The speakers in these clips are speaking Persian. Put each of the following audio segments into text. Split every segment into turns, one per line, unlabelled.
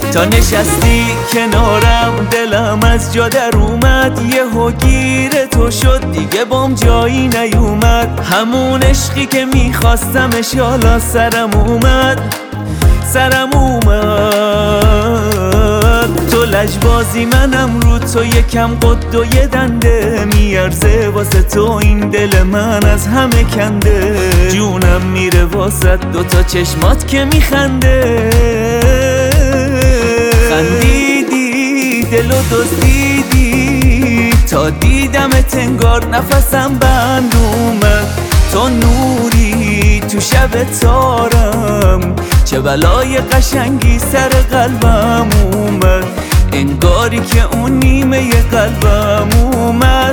تا نشستی کنارم دلم از جا در اومد، یهو گیر تو شد دیگه بام جایی نیومد. همون عشقی که میخواستمش حالا سرم اومد. تو لجبازی منم رو تو، یکم قد و یه دنده میارزه واسه تو این دل من از همه کنده. جونم میره واسه دوتا چشمات که میخنده. خندیدی دلو دزدیدی تا دیدمت انگار نفسم بند اومد. تو نوری تو شب تارم، چه بلای قشنگی سر قلبم اومد. انگاری که اون نیمه قلبم اومد.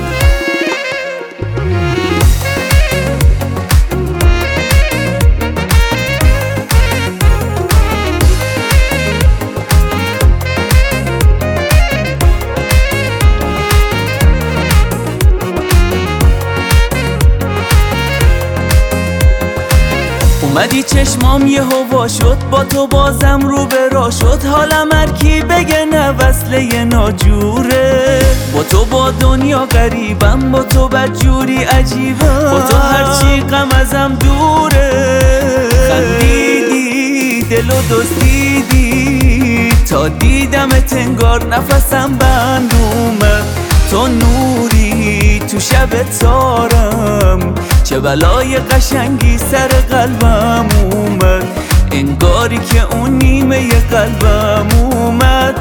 اومدی چشمام یه هوا شد، با تو بازم رو به راه شد. حالم هرکی بگه نه وصله ناجوره. با تو با دنیا غریبم، با تو بدجوری عجیبم، با تو هرچی غم ازم دوره. خندیدی دلو دزدیدی تا دیدمت انگار نفسم بند اومد. تو نوری تو شب تارم، چه بلای قشنگی سر قلبم اومد. انگاری که اون نیمه قلبم اومد.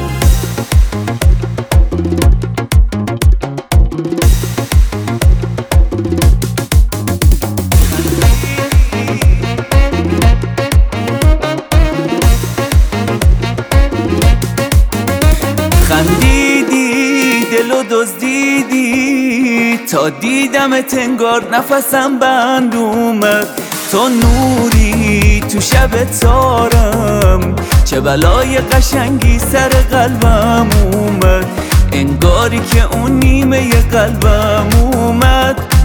خندیدی دلو دزدیدی تا دیدمت انگار نفسم بند اومد. تو نوری تو شب تارم، چه بلای قشنگی سر قلبم اومد. انگاری که اون نیمه قلبم اومد.